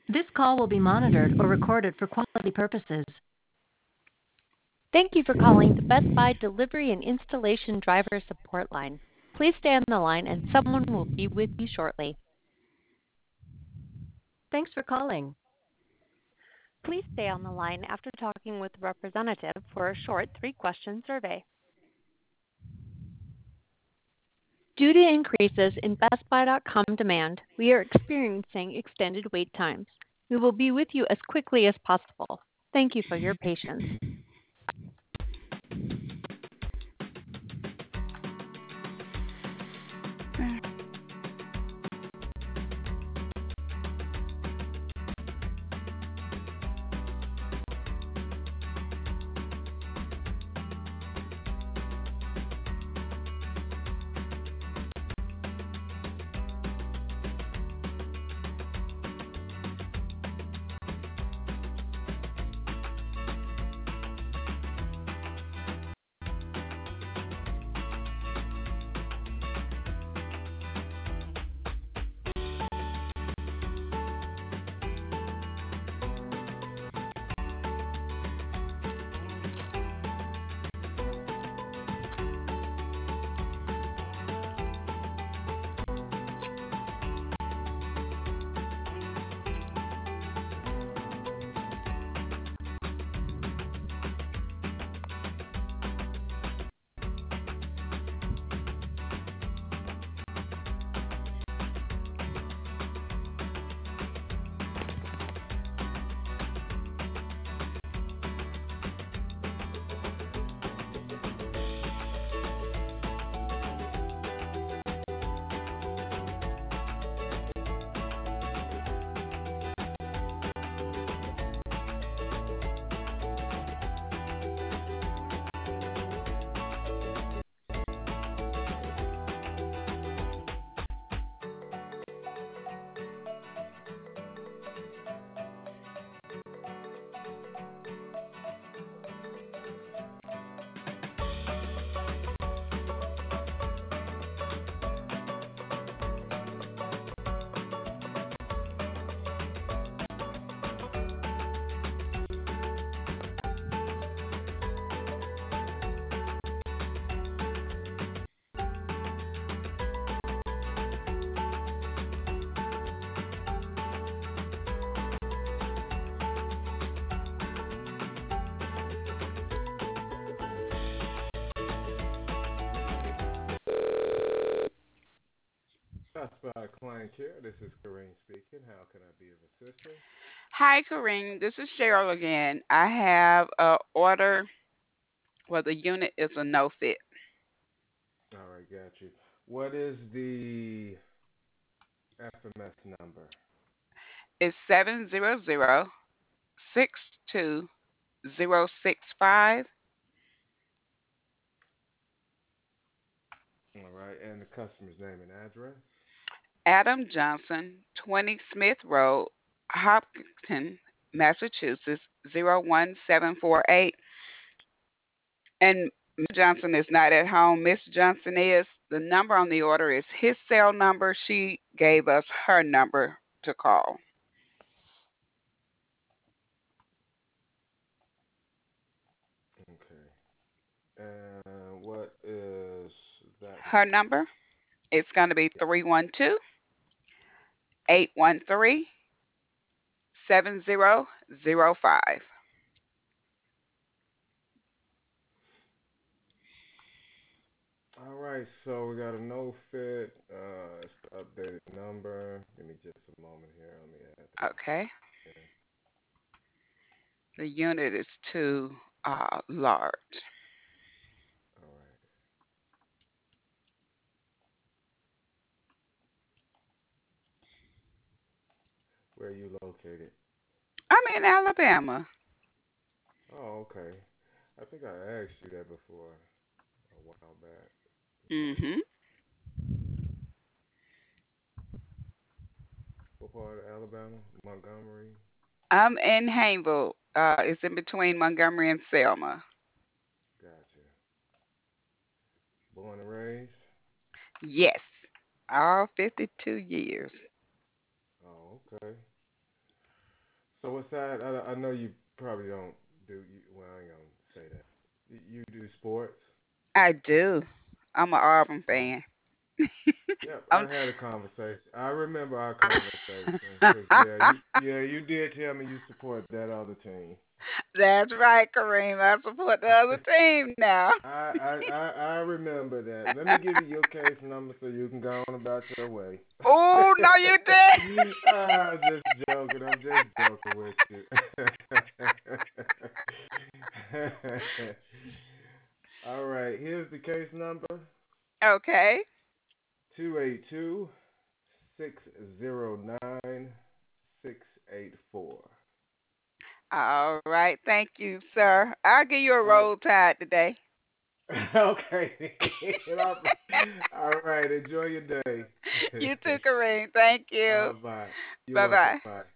This call will be monitored or recorded for quality purposes. Thank you for calling the Best Buy Delivery and Installation Driver Support Line. Please stay on the line and someone will be with you shortly. Thanks for calling. Please stay on the line after talking with a representative for a short 3-question survey. Due to increases in BestBuy.com demand, we are experiencing extended wait times. We will be with you as quickly as possible. Thank you for your patience. That's by Client Care. This is Kareem speaking. How can I be of assistance? Hi, Kareem. This is Cheryl again. I have a order where the unit is a no fit. All right, got you. What is the FMS number? It's 700-62065. All right, and the customer's name and address? Adam Johnson, 20 Smith Road, Hopkinton, Massachusetts, 01748. And Mr. Johnson is not at home. Miss Johnson is. The number on the order is his cell number. She gave us her number to call. Okay. And what is that Her number? number, it's going to be Yeah. 312-813. 7005. All right, so we got a no fit. It's the updated number. Give me just a moment here. Let me add that Okay. in. The unit is too large. All right. Where are you located? I'm in Alabama. Oh, okay. I think I asked you that before a while back. Okay. Hmm. What part of Alabama? Montgomery? I'm in Hayneville. It's in between Montgomery and Selma. Gotcha. Born and raised? Yes. All 52 years. Oh, okay. So what's that? I know you probably don't do. Well, I ain't gonna say that. You do sports? I do. I'm an Auburn Oh, fan. yep. I'm I had a conversation. I remember our conversation because you did tell me you support that other team. That's right, Kareem. I support the other team now. I remember that. Let me give you your case number so you can go on about your way. Oh, no, you did. I'm just joking. I'm just joking with you. All right, here's the case number: Okay. 282-609-684. All right. Thank you, sir. I'll give you a Oh, roll tide today. okay. All right, enjoy your day. You too, Kareem. Thank you. Bye. You're Bye welcome. bye. Bye.